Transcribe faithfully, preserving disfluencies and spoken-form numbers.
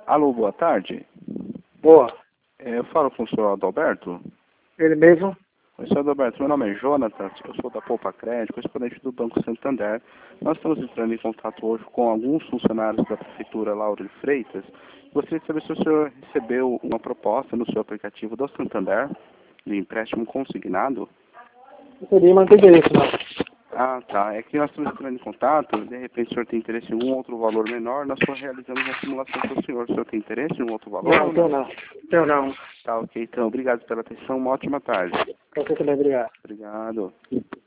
Alô, boa tarde. Boa. É, eu falo com o senhor Adalberto. Ele mesmo? Oi, senhor Adalberto, meu nome é Jonathan, eu sou da Poupa Crédito, correspondente do Banco Santander. Nós estamos entrando em contato hoje com alguns funcionários da Prefeitura Lauro de Freitas. Gostaria de saber se o senhor recebeu uma proposta no seu aplicativo do Santander, de empréstimo consignado. Eu queria manter isso, não. Ah, tá. É que nós estamos entrando em contato, de repente o senhor tem interesse em algum outro valor menor, nós só realizamos uma simulação para o senhor. O senhor tem interesse em um outro valor? Não, tenho não. Tenho não. Tá, ok. Então, obrigado pela atenção. Uma ótima tarde. Você também, obrigado. Obrigado.